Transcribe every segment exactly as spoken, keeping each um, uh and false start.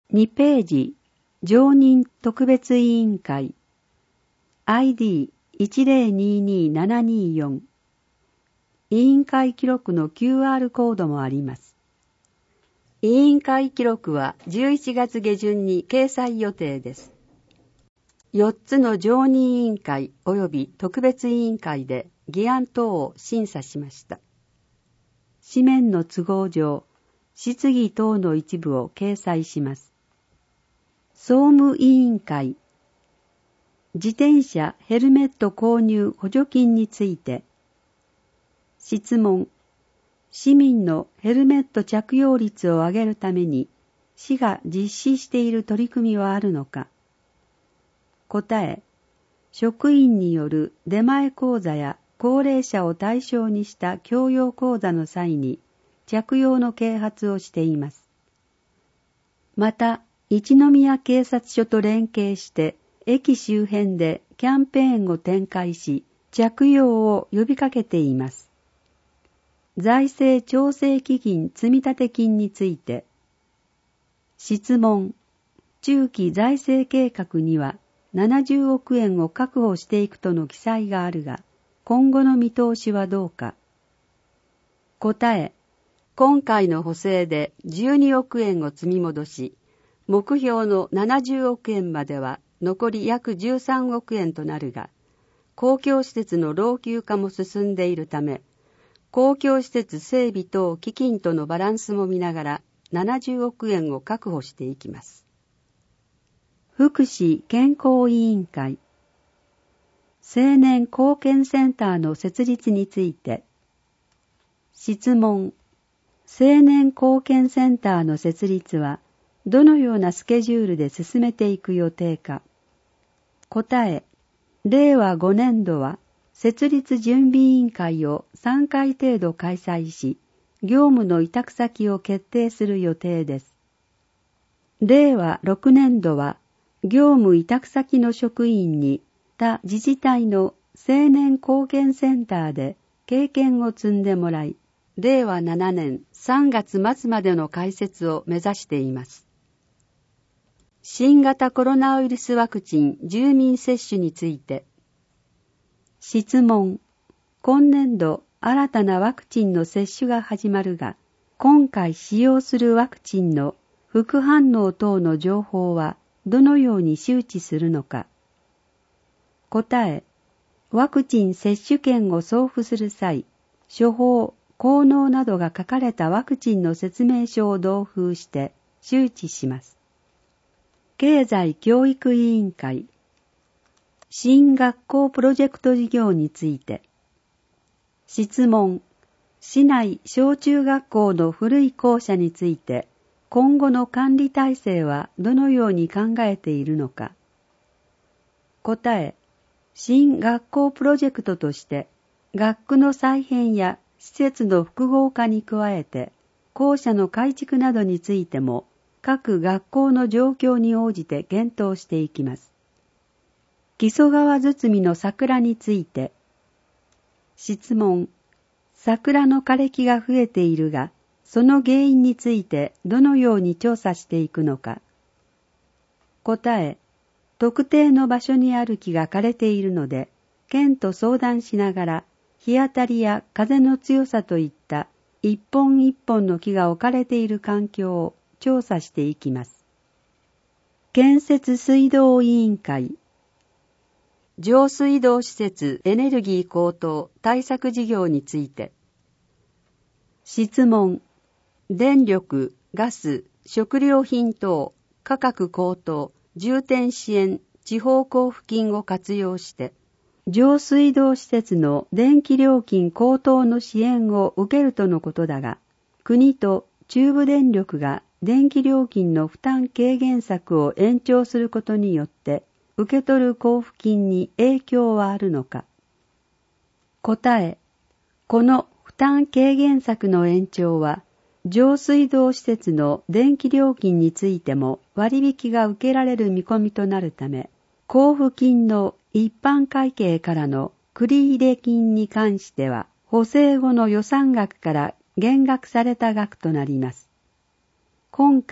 にページ、常任特別委員会 アイディーいちゼロににななによん 委員会記録の キューアール コードもあります。委員会記録はじゅういちがつ下旬に掲載予定です。よっつの常任委員会及び特別委員会で議案等を審査しました。紙面の都合上、質疑等の一部を掲載します。総務委員会、自転車ヘルメット購入補助金について、質問、市民のヘルメット着用率を上げるために市が実施している取り組みはあるのか。答え、職員による出前講座や高齢者を対象にした教養講座の際に着用の啓発をしています。また、一宮警察署と連携して駅周辺でキャンペーンを展開し、着用を呼びかけています。財政調整基金積立金について、質問、中期財政計画にはななじゅうおくえんを確保していくとの記載があるが、今後の見通しはどうか。答え、今回の補正でじゅうにおくえんを積み戻し、目標のななじゅうおくえんまでは残り約じゅうさんおくえんとなるが、公共施設の老朽化も進んでいるため、公共施設整備等基金とのバランスも見ながらななじゅうおくえんを確保していきます。福祉健康委員会、青年貢献センターの設立について、質問、青年貢献センターの設立はどのようなスケジュールで進めていく予定か。答え、れいわごねんどは設立準備委員会をさんかい程度開催し、業務の委託先を決定する予定です。れいわろくねんどは業務委託先の職員に他自治体の青年貢献センターで経験を積んでもらい、れいわななねんさんがつまつまでの開設を目指しています。新型コロナウイルスワクチン住民接種について、質問、今年度新たなワクチンの接種が始まるが、今回使用するワクチンの副反応等の情報はどのように周知するのか。答え、ワクチン接種券を送付する際、処方、効能などが書かれたワクチンの説明書を同封して周知します。経済教育委員会、新学校プロジェクト事業について、質問、市内小中学校の古い校舎について、今後の管理体制はどのように考えているのか。答え、新学校プロジェクトとして、学区の再編や施設の複合化に加えて、校舎の改築などについても、各学校の状況に応じて検討していきます。木曽川堤の桜について、質問、桜の枯れ木が増えているが、その原因についてどのように調査していくのか。答え、特定の場所にある木が枯れているので、県と相談しながら、日当たりや風の強さといった一本一本の木が置かれている環境を調査していきます。建設水道委員会、上水道施設エネルギー高騰対策事業について、質問、電力、ガス、食料品等価格高騰重点支援地方交付金を活用して上水道施設の電気料金高騰の支援を受けるとのことだが、国と中部電力が電気料金の負担軽減策を延長することによって受け取る交付金に影響はあるのか。答え、この負担軽減策の延長は上水道施設の電気料金についても割引が受けられる見込みとなるため、交付金の一般会計からの繰入金に関しては補正後の予算額から減額された額となります。今回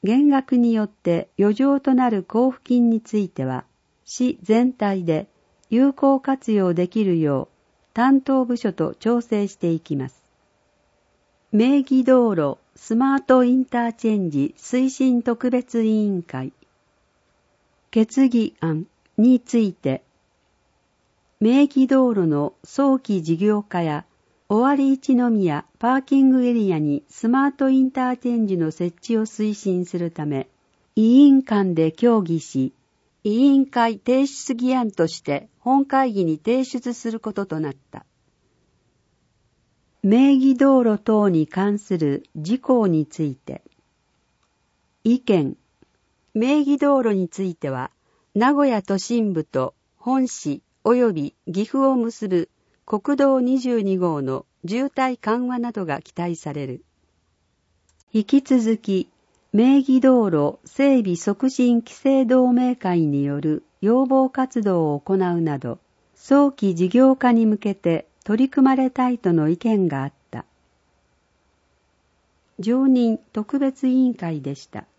減額によって余剰となる交付金については、市全体で有効活用できるよう担当部署と調整していきます。名義道路スマートインターチェンジ推進特別委員会決議案について、名義道路の早期事業化や尾張一宮パーキングエリアにスマートインターチェンジの設置を推進するため、委員間で協議し、委員会提出議案として本会議に提出することとなった。名義道路等に関する事項について、意見、名義道路については、名古屋都心部と本市及び岐阜を結ぶ国道にじゅうに号の渋滞緩和などが期待される。引き続き、名義道路整備促進規制同盟会による要望活動を行うなど、早期事業化に向けて取り組まれたいとの意見があった。常任特別委員会でした。